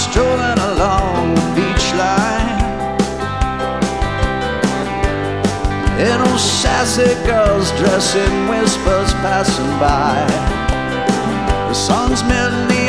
strolling along the beach line. And old sassy girls dressed in whispers passing by. The sun's melting